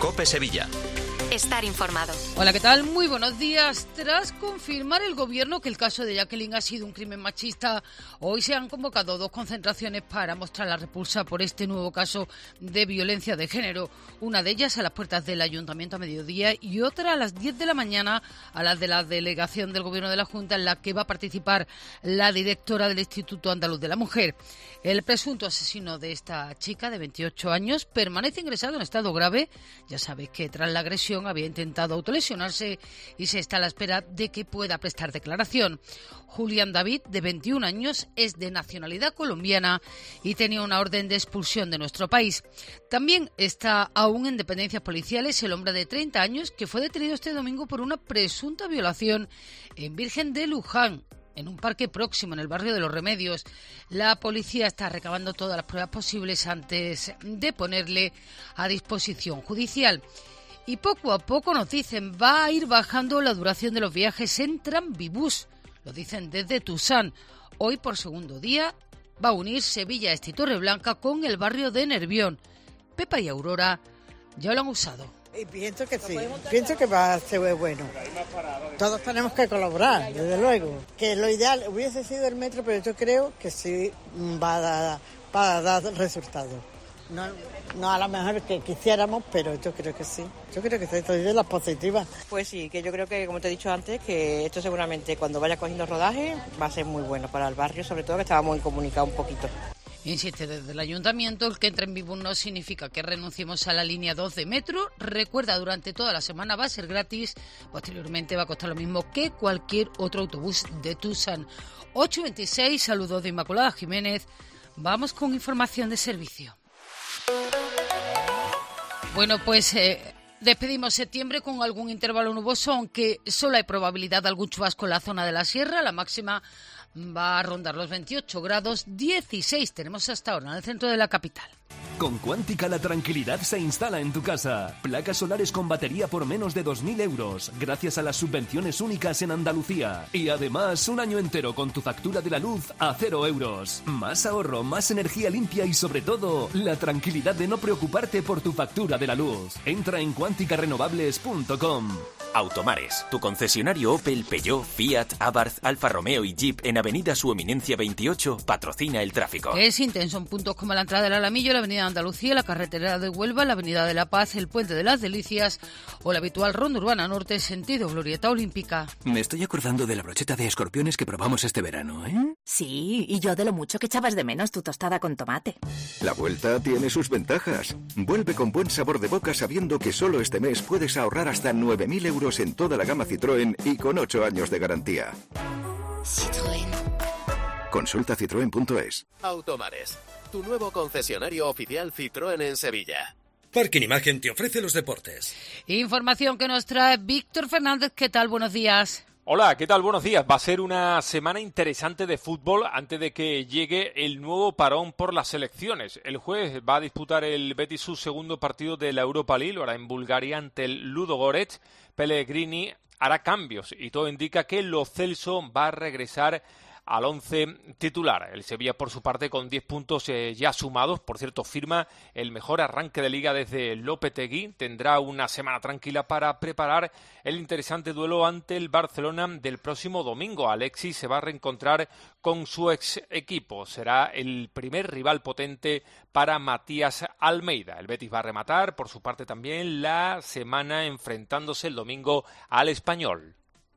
COPE Sevilla. Estar informado. Hola, ¿qué tal? Muy buenos días. Tras confirmar el Gobierno que el caso de Jacqueline ha sido un crimen machista, hoy se han convocado 2 concentraciones para mostrar la repulsa por este nuevo caso de violencia de género. Una de ellas a las puertas del Ayuntamiento a mediodía y otra a las 10 de la mañana a las de la delegación del Gobierno de la Junta, en la que va a participar la directora del Instituto Andaluz de la Mujer. El presunto asesino de esta chica de 28 años permanece ingresado en estado grave. Ya sabéis que tras la agresión había intentado autolesionarse y se está a la espera de que pueda prestar declaración. Julián David, de 21 años, es de nacionalidad colombiana y tenía una orden de expulsión de nuestro país. También está aún en dependencias policiales el hombre de 30 años que fue detenido este domingo por una presunta violación en Virgen de Luján, en un parque próximo, en el barrio de Los Remedios. La policía está recabando todas las pruebas posibles antes de ponerle a disposición judicial. Y poco a poco nos dicen, va a ir bajando la duración de los viajes en Tranvibús. Lo dicen desde Tusán. Hoy, por segundo día, va a unir Sevilla-Este y Torreblanca con el barrio de Nervión. Pepa y Aurora ya lo han usado. Y pienso que sí, pienso que va a ser bueno. Todos tenemos que colaborar, desde luego. Que lo ideal hubiese sido el metro, pero yo creo que sí va a dar resultados. No a lo mejor que quisiéramos, pero yo creo que sí. Yo creo que estoy de las positivas. Pues sí, que yo creo que, como te he dicho antes, que esto seguramente cuando vaya cogiendo rodaje va a ser muy bueno para el barrio, sobre todo que estaba muy incomunicado un poquito. Insiste desde el Ayuntamiento, el que entre en Tranvibús no significa que renunciemos a la línea 2 de metro. Recuerda, durante toda la semana va a ser gratis. Posteriormente va a costar lo mismo que cualquier otro autobús de Tusán. 8:26, saludos de Inmaculada Jiménez. Vamos con información de servicio. Bueno, pues despedimos septiembre con algún intervalo nuboso, aunque solo hay probabilidad de algún chubasco en la zona de la sierra. La máxima va a rondar los 28 grados, 16 tenemos hasta ahora en el centro de la capital. Con Cuántica la tranquilidad se instala en tu casa. Placas solares con batería por menos de 2.000 euros, gracias a las subvenciones únicas en Andalucía. Y además, un año entero con tu factura de la luz a 0 euros. Más ahorro, más energía limpia y, sobre todo, la tranquilidad de no preocuparte por tu factura de la luz. Entra en cuanticarenovables.com. Automares, tu concesionario Opel, Peugeot, Fiat, Abarth, Alfa Romeo y Jeep en Avenida Su Eminencia 28 patrocina el tráfico. Es intenso en puntos como la entrada del Alamillo, la Avenida Andalucía, la carretera de Huelva, la Avenida de la Paz, el Puente de las Delicias o la habitual ronda urbana norte sentido Glorieta Olímpica. Me estoy acordando de la brocheta de escorpiones que probamos este verano, ¿eh? Sí, y yo de lo mucho que echabas de menos tu tostada con tomate. La vuelta tiene sus ventajas. Vuelve con buen sabor de boca sabiendo que solo este mes puedes ahorrar hasta 9.000 euros en toda la gama Citroën y con 8 años de garantía. Citroën. Consulta citroen.es. Automares, tu nuevo concesionario oficial Citroën en Sevilla. Parking Imagen te ofrece los deportes. Información que nos trae Víctor Fernández. ¿Qué tal? Buenos días. Hola, ¿qué tal? Buenos días. Va a ser una semana interesante de fútbol antes de que llegue el nuevo parón por las selecciones. El jueves va a disputar el Betis su segundo partido de la Europa League, lo hará en Bulgaria ante el Ludogorets. Pellegrini hará cambios y todo indica que Lo Celso va a regresar al 11 titular. El Sevilla, por su parte, con 10 puntos ya sumados. Por cierto, firma el mejor arranque de liga desde Lopetegui. Tendrá una semana tranquila para preparar el interesante duelo ante el Barcelona del próximo domingo. Alexis se va a reencontrar con su ex equipo. Será el primer rival potente para Matías Almeida. El Betis va a rematar, por su parte, también la semana enfrentándose el domingo al Español.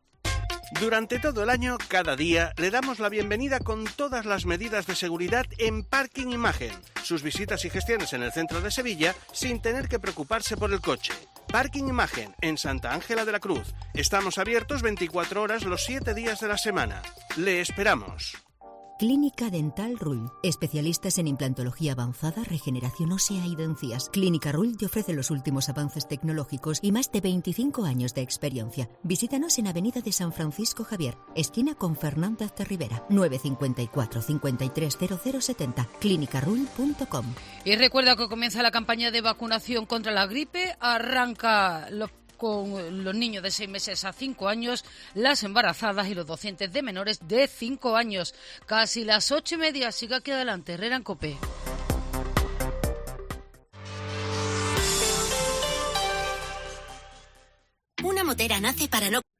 Durante todo el año, cada día, le damos la bienvenida con todas las medidas de seguridad en Parking Imagen. Sus visitas y gestiones en el centro de Sevilla sin tener que preocuparse por el coche. Parking Imagen, en Santa Ángela de la Cruz. Estamos abiertos 24 horas los 7 días de la semana. Le esperamos. Clínica Dental Rull. Especialistas en implantología avanzada, regeneración ósea y dentías. Clínica Rull te ofrece los últimos avances tecnológicos y más de 25 años de experiencia. Visítanos en Avenida de San Francisco Javier, esquina con Fernández de Rivera, 954 530070, clinicarull.com. Y recuerda que comienza la campaña de vacunación contra la gripe. Arranca con los niños de 6 meses a 5 años, las embarazadas y los docentes de menores de 5 años. Casi las 8:30, siga aquí adelante, Herrera en COPE. Una motera nace para no